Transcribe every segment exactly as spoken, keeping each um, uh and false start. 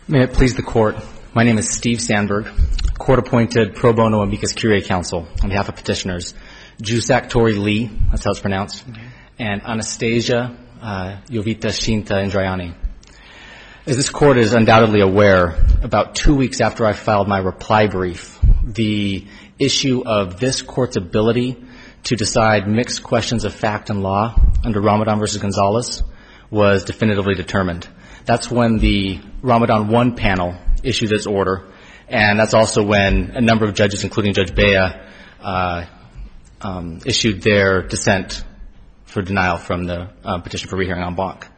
May it please the Court, my name is Steve Sandberg, Court-appointed pro bono amicus curiae counsel on behalf of petitioners Jusak Tori Lee, that's how it's pronounced, mm-hmm. and Anastasia uh, Jovita Shinta Indrayani. As this Court is undoubtedly aware, about two weeks after I filed my reply brief, the issue of this Court's ability to decide mixed questions of fact and law under Ramadan v. Gonzalez was definitively determined. That's when the Ramadan one panel issued its order, and that's also when a number of judges, including Judge Bea, uh, um, issued their dissent for denial from the uh, petition for rehearing en banc.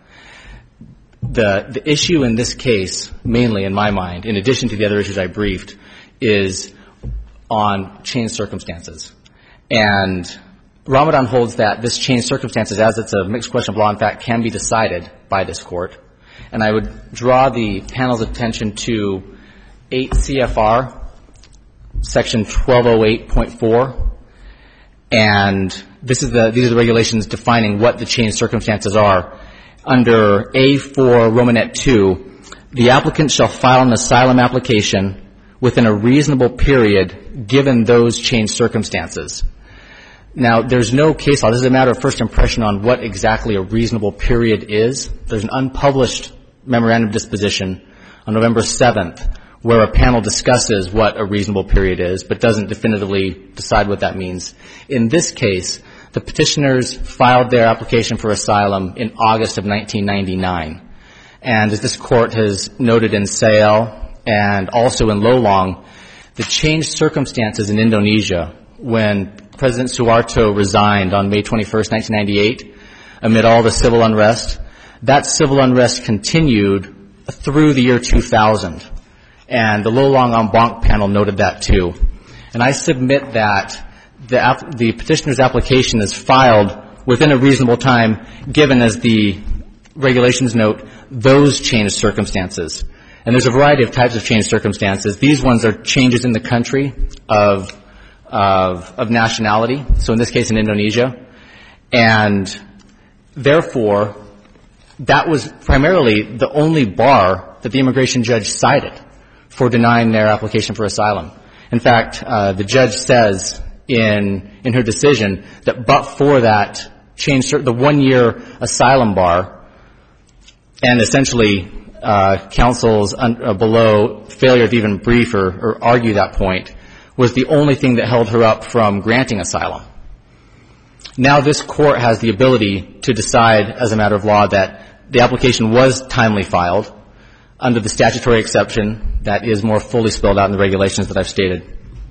The, the issue in this case, mainly in my mind, in addition to the other issues I briefed, is on changed circumstances. And Ramadan holds that this changed circumstances, as it's a mixed question of law and fact, can be decided by this Court. And I would draw the panel's attention to eight C F R, section twelve oh eight point four. And this is the, these are the regulations defining what the changed circumstances are. Under A four Romanet two, the applicant shall file an asylum application within a reasonable period given those changed circumstances. Now, there's no case law. This is a matter of first impression on what exactly a reasonable period is. There's an unpublished memorandum of disposition on November seventh where a panel discusses what a reasonable period is but doesn't definitively decide what that means. In this case, the petitioners filed their application for asylum in August of nineteen ninety-nine. And as this Court has noted in Sale and also in Lolong, the changed circumstances in Indonesia when President Suharto resigned on May twenty-first, nineteen ninety-eight, amid all the civil unrest, that civil unrest continued through the year two thousand. And the Lolong en banc panel noted that too. And I submit that the, ap- the petitioner's application is filed within a reasonable time, given, as the regulations note, those changed circumstances. And there's a variety of types of changed circumstances. These ones are changes in the country of Of, of nationality, so in this case in Indonesia, and therefore that was primarily the only bar that the immigration judge cited for denying their application for asylum. In fact, uh, the judge says in in her decision that but for that change, the one-year asylum bar, and essentially uh, counsel's un- uh, below failure to even brief or, or argue that point, was the only thing that held her up from granting asylum. Now this Court has the ability to decide as a matter of law that the application was timely filed under the statutory exception that is more fully spelled out in the regulations that I've stated.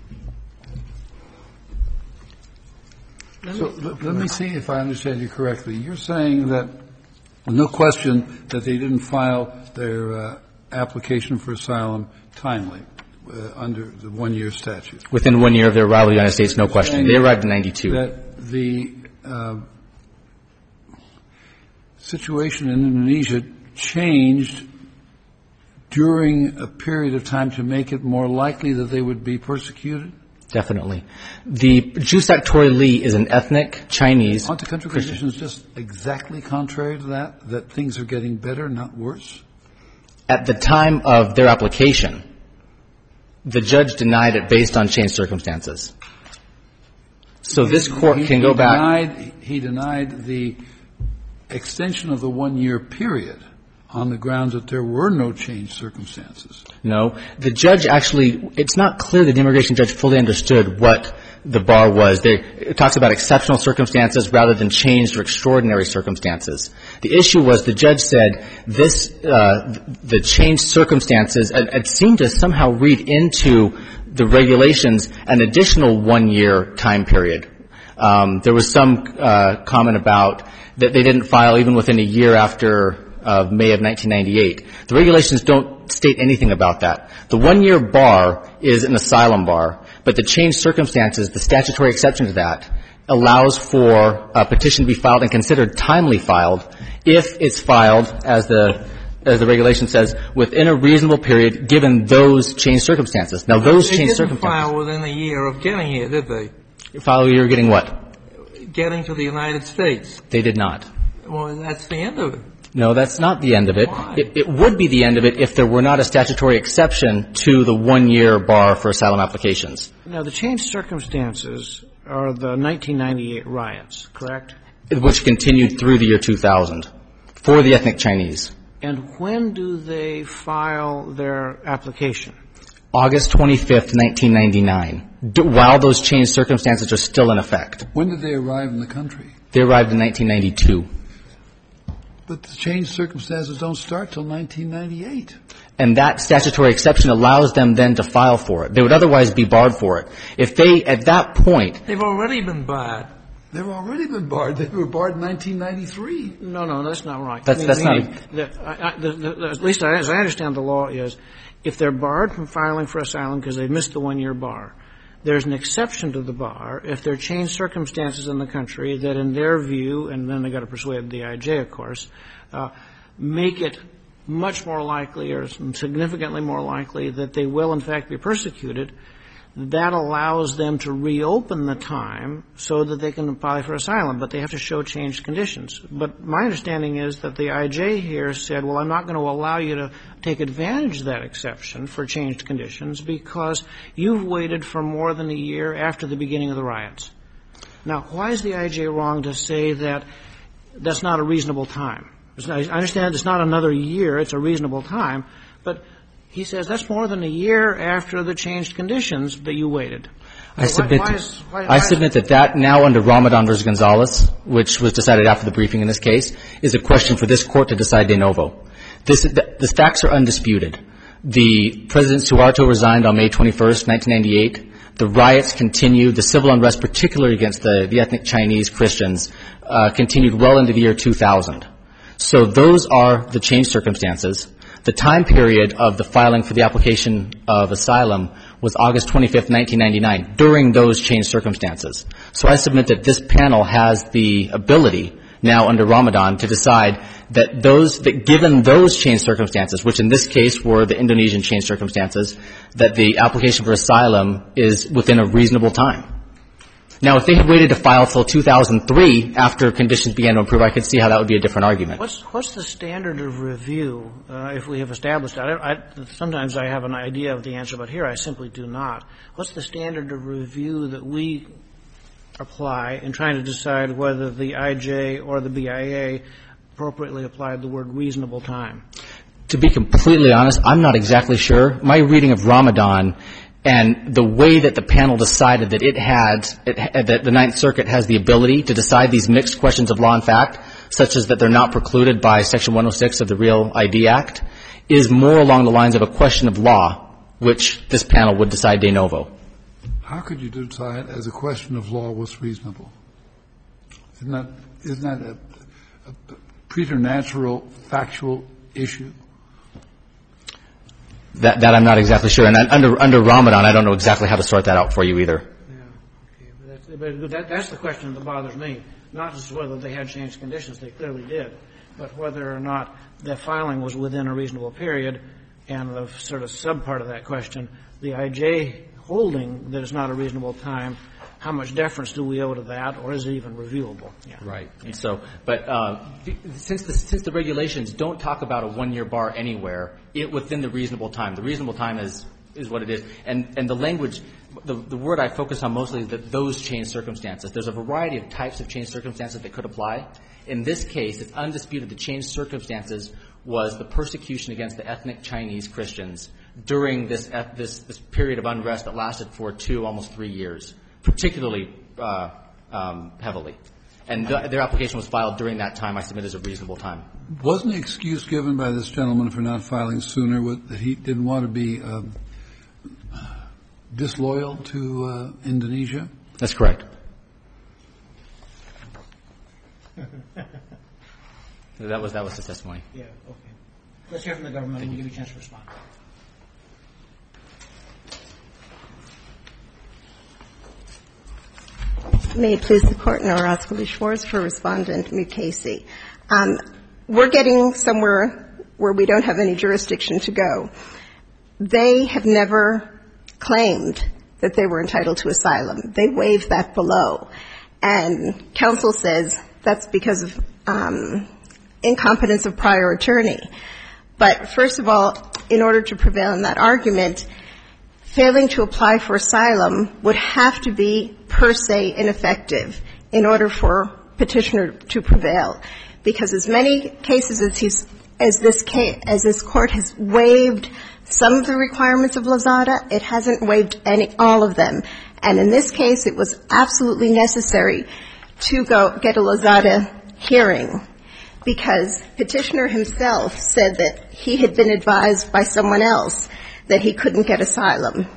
So let me see if I understand you correctly. You're saying that no question that they didn't file their uh, application for asylum timely. Uh, under the one-year statute. Within one year of their arrival in the United States, no question. They arrived in ninety-two. That the uh, situation in Indonesia changed during a period of time to make it more likely that they would be persecuted? Definitely. The Jusak Tori Lee is an ethnic Chinese Aren't the country Christian. conditions just exactly contrary to that, that things are getting better, not worse? At the time of their application, the judge denied it based on changed circumstances. So this Court he, can he go denied, back. He denied the extension of the one-year period on the grounds that there were no changed circumstances. No. The judge actually, it's not clear that the immigration judge fully understood what the bar was. They, it talks about exceptional circumstances rather than changed or extraordinary circumstances. The issue was the judge said this, uh, the changed circumstances, it, it seemed to somehow read into the regulations an additional one-year time period. Um, there was some uh, comment about that they didn't file even within a year after uh, May of nineteen ninety-eight. The regulations don't state anything about that. The one-year bar is an asylum bar, but the changed circumstances, the statutory exception to that, allows for a petition to be filed and considered timely filed if it's filed, as the as the regulation says, within a reasonable period given those changed circumstances. Now, those they changed didn't circumstances. file within a year of getting here, did they? File a year getting what? Getting to the United States. They did not. Well, that's the end of it. No, that's not the end of it. Why? It, it would be the end of it if there were not a statutory exception to the one-year bar for asylum applications. Now, the changed circumstances are the nineteen ninety-eight riots, correct? Which continued through the year two thousand for the ethnic Chinese. And when do they file their application? August twenty-fifth, nineteen ninety-nine, d- while those changed circumstances are still in effect. When did they arrive in the country? They arrived in nineteen ninety-two. But the changed circumstances don't start till nineteen ninety-eight. And that statutory exception allows them then to file for it. They would otherwise be barred for it. If they, at that point... They've already been barred. They've already been barred. They were barred in nineteen ninety-three. No, no, that's not right. That's, that's Meaning not... that, I, I, the, the, at least as I understand the law is, if they're barred from filing for asylum because they've missed the one-year bar, there's an exception to the bar if there are changed circumstances in the country that, in their view, and then they've got to persuade the I J, of course, uh, make it much more likely or significantly more likely that they will, in fact, be persecuted. That allows them to reopen the time so that they can apply for asylum, but they have to show changed conditions. But my understanding is that the I J here said, well, I'm not going to allow you to take advantage of that exception for changed conditions because you've waited for more than a year after the beginning of the riots. Now, why is the I J wrong to say that that's not a reasonable time? I understand it's not another year, it's a reasonable time, but he says that's more than a year after the changed conditions that you waited. I So submit, why, why is, why, I why submit that that now under Ramadan versus Gonzalez, which was decided after the briefing in this case, is a question for this court to decide de novo. This, the, the facts are undisputed. The President Suharto resigned on May twenty-first, nineteen ninety-eight. The riots continued. The civil unrest, particularly against the, the ethnic Chinese Christians, uh, continued well into the year two thousand. So those are the changed circumstances. The time period of the filing for the application of asylum was August twenty-fifth, nineteen ninety-nine, during those changed circumstances. So I submit that this panel has the ability now under Ramadan to decide that those, that given those changed circumstances, which in this case were the Indonesian changed circumstances, that the application for asylum is within a reasonable time. Now, if they had waited to file till two thousand three after conditions began to improve, I could see how that would be a different argument. What's, what's the standard of review, uh, if we have established that? I, I, sometimes I have an idea of the answer, but here I simply do not. What's the standard of review that we apply in trying to decide whether the I J or the B I A appropriately applied the word reasonable time? To be completely honest, I'm not exactly sure. My reading of Ramadan and the way that the panel decided that it had, it, that the Ninth Circuit has the ability to decide these mixed questions of law and fact, such as that they're not precluded by Section one oh six of the Real I D Act, is more along the lines of a question of law, which this panel would decide de novo. How could you decide as a question of law what's reasonable? Isn't that, isn't that a, a preternatural, factual issue? That, that I'm not exactly sure. And under, under Ramadan, I don't know exactly how to sort that out for you either. Yeah, okay. But that's, but that, that's the question that bothers me. Not just whether they had changed conditions, they clearly did, but whether or not the filing was within a reasonable period, and the sort of sub-part of that question, the I J holding that it's not a reasonable time, how much deference do we owe to that, or is it even reviewable? Yeah. Right. And so, but uh, since the since the regulations don't talk about a one-year bar anywhere, it within the reasonable time. The reasonable time is is what it is, and and the language, the the word I focus on mostly is that those changed circumstances. There's a variety of types of changed circumstances that could apply. In this case, it's undisputed the changed circumstances was the persecution against the ethnic Chinese Christians during this this this period of unrest that lasted for two, almost three years. Particularly uh, um, heavily. And th- their application was filed during that time. I submit as a reasonable time. Wasn't the excuse given by this gentleman for not filing sooner with, that he didn't want to be um, disloyal to uh, Indonesia? That's correct. that was that was his testimony. Yeah, okay. Let's hear from the government and we'll give you a chance to respond. May it please the Court, Nora Oscoli-Schwartz for Respondent Mukasey. Um, we're getting somewhere where we don't have any jurisdiction to go. They have never claimed that they were entitled to asylum. They waived that below. And counsel says that's because of um, incompetence of prior attorney. But first of all, in order to prevail in that argument, failing to apply for asylum would have to be per se ineffective in order for petitioner to prevail, because as many cases as he's as this case, as this court has waived some of the requirements of Lozada, it hasn't waived any all of them. And in this case, it was absolutely necessary to go get a Lozada hearing, because petitioner himself said that he had been advised by someone else that he couldn't get asylum.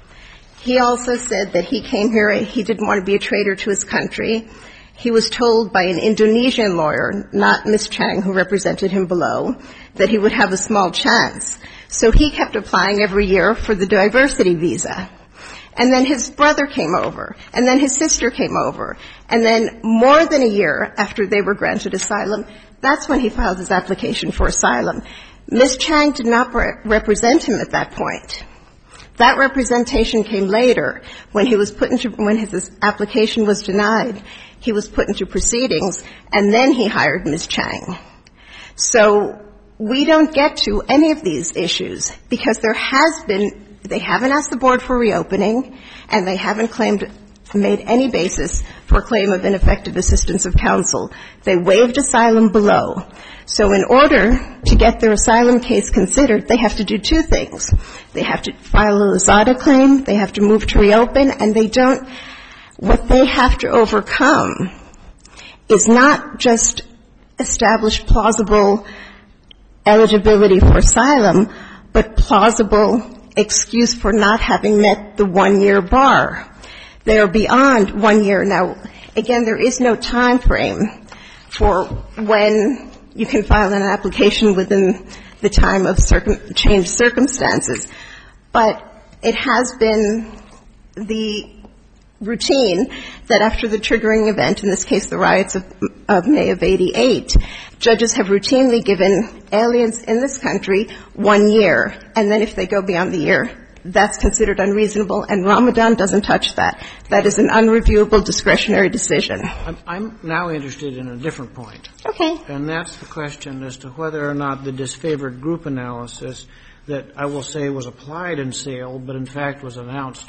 He also said that he came here, he didn't want to be a traitor to his country. He was told by an Indonesian lawyer, not Miz Chang, who represented him below, that he would have a small chance. So he kept applying every year for the diversity visa. And then his brother came over, and then his sister came over, and then more than a year after they were granted asylum, that's when he filed his application for asylum. Miz Chang did not re- represent him at that point. That representation came later when he was put into, when his application was denied, he was put into proceedings, and then he hired Miz Chang. So we don't get to any of these issues because there has been, they haven't asked the board for reopening, and they haven't claimed, made any basis for a claim of ineffective assistance of counsel. They waived asylum below. So in order to get their asylum case considered, they have to do two things. They have to file a Lozada claim, they have to move to reopen, and they don't, what they have to overcome is not just establish plausible eligibility for asylum, but plausible excuse for not having met the one-year bar. They are beyond one year. Now, again, there is no time frame for when you can file an application within the time of circum- changed circumstances. But it has been the routine that after the triggering event, in this case the riots of, of May of eighty-eight, judges have routinely given aliens in this country one year. And then if they go beyond the year, that's considered unreasonable, and Ramadan doesn't touch that. That is an unreviewable discretionary decision. I'm, I'm now interested in a different point. Okay. And that's the question as to whether or not the disfavored group analysis that I will say was applied in Sale, but in fact was announced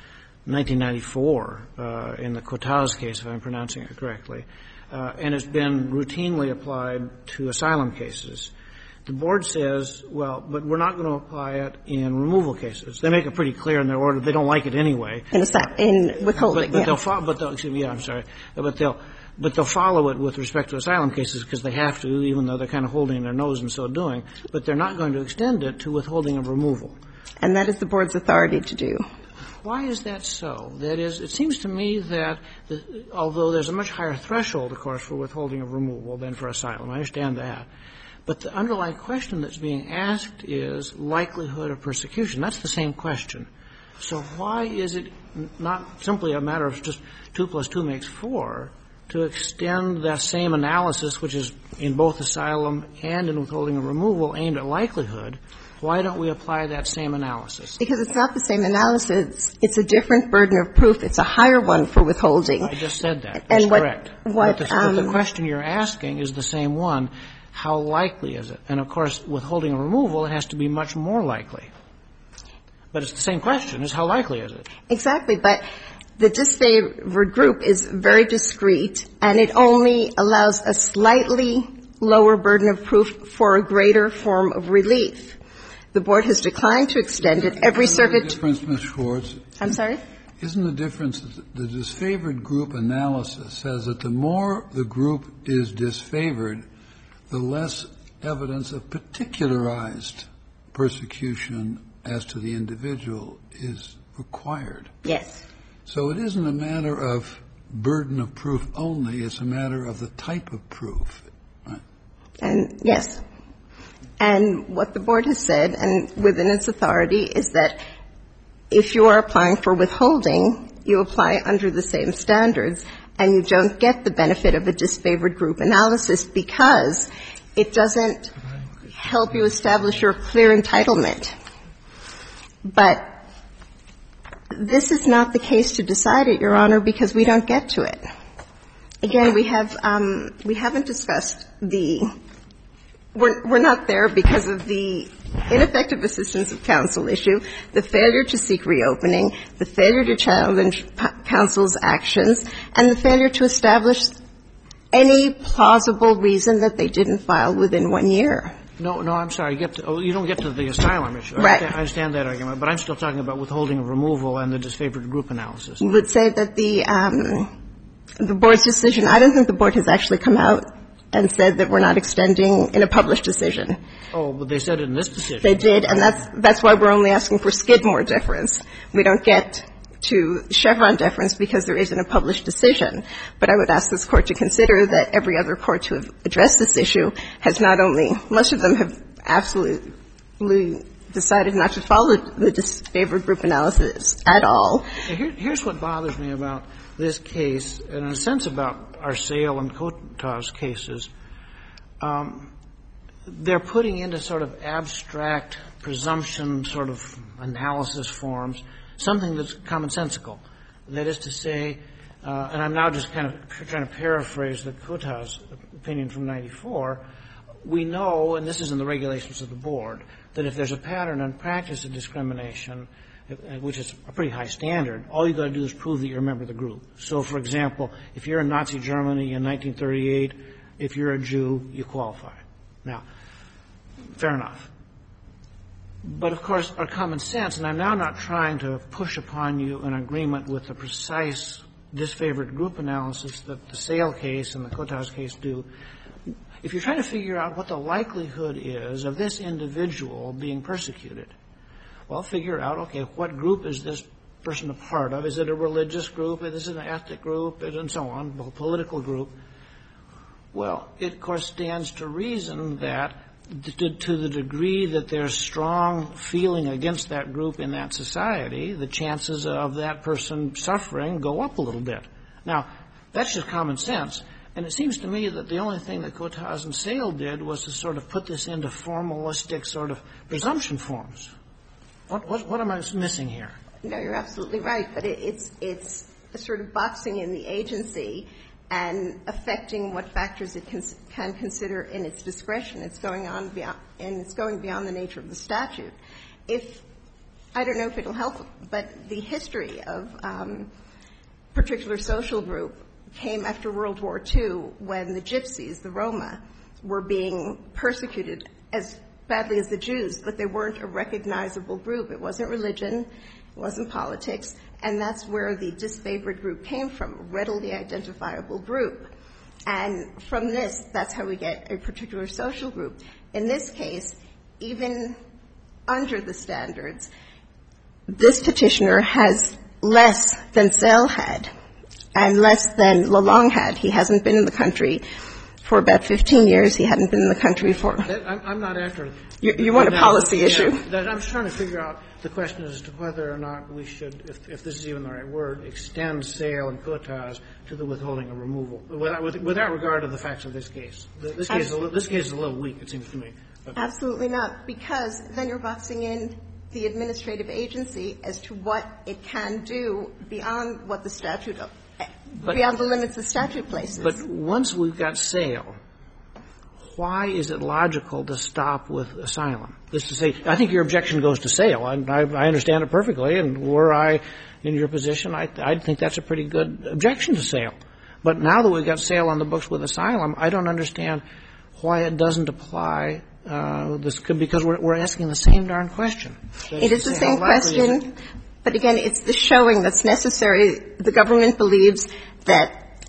in nineteen ninety-four uh, in the Quotas case, if I'm pronouncing it correctly, uh, and has been routinely applied to asylum cases. The board says, well, but we're not going to apply it in removal cases. They make it pretty clear in their order. They don't like it anyway. In, a, in withholding, but, but yeah. they'll follow, but they'll, excuse me, yeah, I'm sorry. But they'll, but they'll follow it with respect to asylum cases because they have to, even though they're kind of holding their nose in so doing. But they're not going to extend it to withholding of removal. And that is the board's authority to do. Why is that so? That is, it seems to me that the, although there's a much higher threshold, of course, for withholding of removal than for asylum, I understand that. But the underlying question that's being asked is likelihood of persecution. That's the same question. So why is it not simply a matter of just two plus two makes four to extend that same analysis, which is in both asylum and in withholding of removal, aimed at likelihood? Why don't we apply that same analysis? Because it's not the same analysis. It's a different burden of proof. It's a higher one for withholding. I just said that. That's and what, correct. What, but, the, um, but the question you're asking is the same one. How likely is it? And, of course, withholding of removal, it has to be much more likely. But it's the same question, is how likely is it? Exactly. But the disfavored group is very discrete, and it only allows a slightly lower burden of proof for a greater form of relief. The board has declined to extend it. Every circuit. Isn't the difference, Miz Schwartz? I'm sorry? Isn't the difference that the disfavored group analysis says that the more the group is disfavored, the less evidence of particularized persecution as to the individual is required? Yes. So it isn't a matter of burden of proof only. It's a matter of the type of proof. Right? And yes. And what the board has said, and within its authority, is that if you are applying for withholding, you apply under the same standards, and you don't get the benefit of a disfavored group analysis because it doesn't help you establish your clear entitlement. But this is not the case to decide it, Your Honor, because we don't get to it. Again, we have um, we haven't discussed the we're, we're not there because of the ineffective assistance of counsel issue, the failure to seek reopening, the failure to challenge counsel's actions, and the failure to establish any plausible reason that they didn't file within one year. No, no, I'm sorry. Get to, oh, you don't get to the asylum issue. I Right. understand, I understand that argument, but I'm still talking about withholding of removal and the disfavored group analysis. We would say that the um, the board's decision, I don't think the board has actually come out and said that we're not extending in a published decision. Oh, but they said it in this decision. They did, and that's that's why we're only asking for Skidmore deference. We don't get to Chevron deference because there isn't a published decision. But I would ask this Court to consider that every other court to have addressed this issue has not only, most of them have absolutely decided not to follow the disfavored group analysis at all. Here, here's what bothers me about this case, and in a sense about our Sale and Kotas cases. Um, they're putting into sort of abstract presumption sort of analysis forms something that's commonsensical. That is to say, uh, and I'm now just kind of trying to paraphrase the Kotas opinion from ninety-four, we know, and this is in the regulations of the board, that if there's a pattern and practice of discrimination, which is a pretty high standard, all you've got to do is prove that you're a member of the group. So, for example, if you're in Nazi Germany in nineteen thirty-eight, if you're a Jew, you qualify. Now, fair enough. But, of course, our common sense, and I'm now not trying to push upon you an agreement with the precise disfavored group analysis that the Sale case and the Kotas case do. If you're trying to figure out what the likelihood is of this individual being persecuted, well, figure out, okay, what group is this person a part of? Is it a religious group? Is it an ethnic group? And so on, a political group. Well, it, of course, stands to reason that to, to the degree that there's strong feeling against that group in that society, the chances of that person suffering go up a little bit. Now, that's just common sense. And it seems to me that the only thing that Kotas and Sale did was to sort of put this into formalistic sort of presumption forms. What, what, what am I missing here? No, you're absolutely right. But it, it's it's a sort of boxing in the agency and affecting what factors it can, can consider in its discretion. It's going on beyond, and it's going beyond the nature of the statute. If I don't know if it'll help, but the history of um, particular social group came after World War Two when the Gypsies, the Roma, were being persecuted as badly as the Jews, but they weren't a recognizable group. It wasn't religion, it wasn't politics, and that's where the disfavored group came from, a readily identifiable group. And from this, that's how we get a particular social group. In this case, even under the standards, this petitioner has less than Sale had and less than Lalong had. He hasn't been in the country for about fifteen years. He hadn't been in the country for... That, I'm, I'm not after... You, you want a policy yeah, issue? That I'm trying to figure out the question as to whether or not we should, if, if this is even the right word, extend Sale and Kotas to the withholding of removal, without, without regard to the facts of this case. This case, is a, this case is a little weak, it seems to me. But. Absolutely not, because then you're boxing in the administrative agency as to what it can do beyond what the statute, but, beyond the limits the statute places. But once we've got Sale, why is it logical to stop with asylum? This is to say, I think your objection goes to Sale. I, I, I understand it perfectly, and were I in your position, I, I think that's a pretty good objection to Sale. But now that we've got Sale on the books with asylum, I don't understand why it doesn't apply. Uh, this could, because we're, we're asking the same darn question. It is the same question, but again, it's the showing that's necessary. The government believes that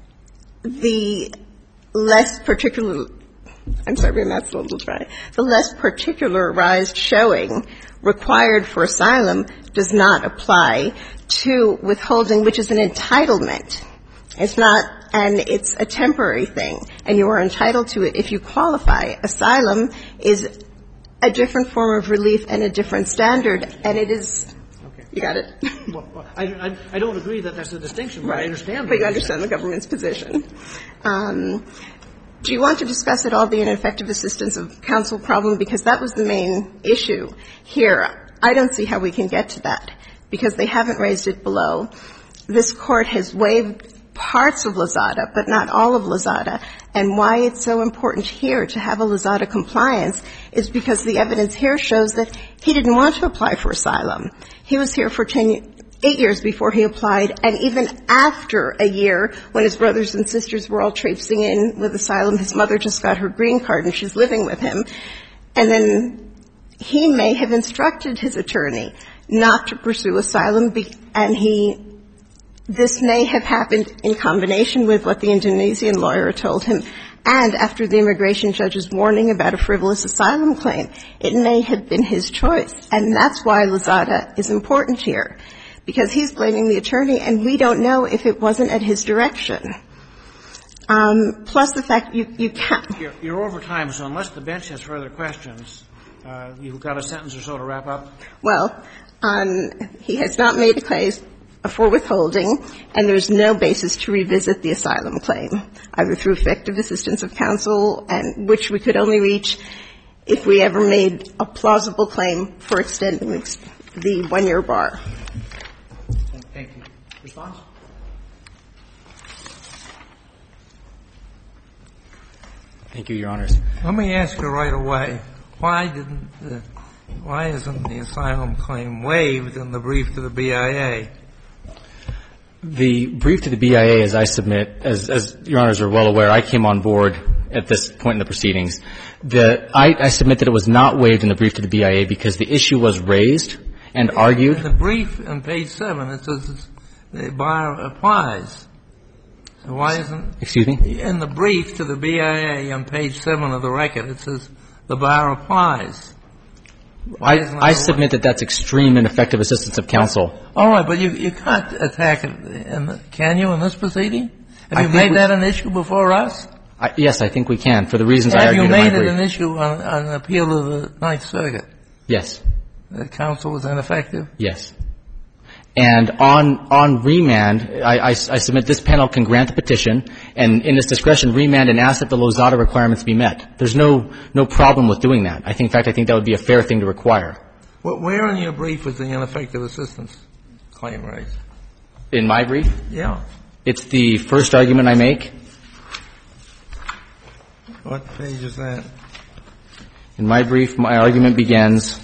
the less particular, I'm sorry, that's a little dry, the less particularized showing required for asylum does not apply to withholding, which is an entitlement. It's not, and it's a temporary thing, and you are entitled to it if you qualify. Asylum is a different form of relief and a different standard, and it is, okay. You got it? Well, I, I, I don't agree that that's a distinction, but right. I understand. But you understand the government's position. Um, do you want to discuss at all the ineffective assistance of counsel problem? Because that was the main issue here. I don't see how we can get to that, because they haven't raised it below. This Court has waived parts of Lozada, but not all of Lozada, And why it's so important here to have a Lozada compliance is because the evidence here shows that he didn't want to apply for asylum. He was here for ten, eight years before he applied, and even after a year, when his brothers and sisters were all traipsing in with asylum, his mother just got her green card and she's living with him. And then he may have instructed his attorney not to pursue asylum, and he this may have happened in combination with what the Indonesian lawyer told him, and after the immigration judge's warning about a frivolous asylum claim. It may have been his choice, and that's why Lozada is important here, because he's blaming the attorney, and we don't know if it wasn't at his direction. Um, plus the fact you, you can't. You're, you're over time, so unless the bench has further questions, uh, you've got a sentence or so to wrap up. Well, um, he has not made a case for withholding, and there's no basis to revisit the asylum claim, either through effective assistance of counsel, and which we could only reach if we ever made a plausible claim for extending the one-year bar. Thank you. Response? Thank you, Your Honors. Let me ask you right away, why didn't the, why isn't the asylum claim waived in the brief to the B I A? The brief to the B I A, as I submit, as, as Your Honors are well aware, I came on board at this point in the proceedings. The, I, I submit that it was not waived in the brief to the B I A because the issue was raised and argued. In the brief on page seven, it says the bar applies. So why isn't? Excuse me? In the brief to the B I A on page seven of the record, it says the bar applies. I, I submit that that's extreme ineffective assistance of counsel. All right, but you, you can't attack it, in the, can you, in this proceeding? Have I you made we, that an issue before us? I, yes, I think we can, for the reasons I Have argued you in my made brief. it an issue on, on appeal to the Ninth Circuit? Yes. That counsel was ineffective? Yes. And on, on remand, I, I, I submit this panel can grant the petition and in its discretion remand and ask that the Lozada requirements be met. There's no, no problem with doing that. I think, in fact, I think that would be a fair thing to require. Well, where in your brief was the ineffective assistance claim raised? In my brief? Yeah. It's the first argument I make. What page is that? In my brief, my argument begins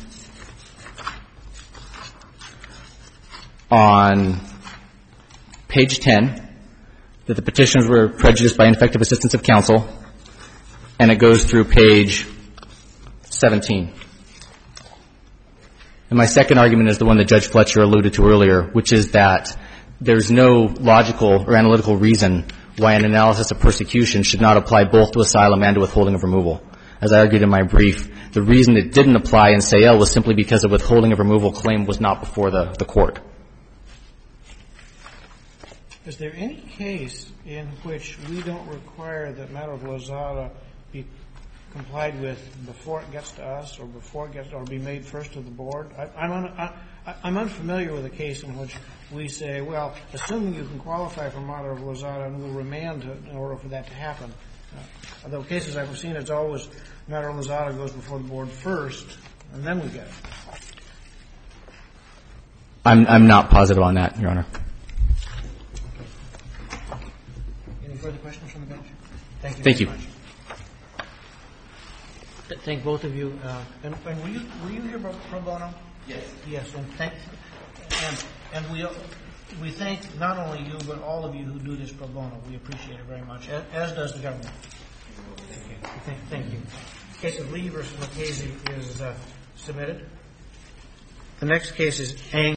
on page ten, that the petitioners were prejudiced by ineffective assistance of counsel, and it goes through page seventeen. And my second argument is the one that Judge Fletcher alluded to earlier, which is that there's no logical or analytical reason why an analysis of persecution should not apply both to asylum and to withholding of removal. As I argued in my brief, the reason it didn't apply in Sayel was simply because the withholding of removal claim was not before the, the court. Is there any case in which we don't require that matter of Lozada be complied with before it gets to us or before it gets or be made first to the board? I, I'm, un, I, I'm unfamiliar with a case in which we say, well, assuming you can qualify for matter of Lozada, and we'll remand in order for that to happen. Uh, although cases I've seen, it's always matter of Lozada goes before the board first, and then we get it. I'm, I'm not positive on that, Your Honor. Any further questions from the bench? Thank you. Thank very you. Much. Thank both of you. Uh, and, and were you were you here pro bono? Yes. Yes. And thank and and we we thank not only you but all of you who do this pro bono. We appreciate it very much, as, as does the government. Thank you. Thank, thank you. The case of Lee versus Mukasey is uh, submitted. The next case is Ang.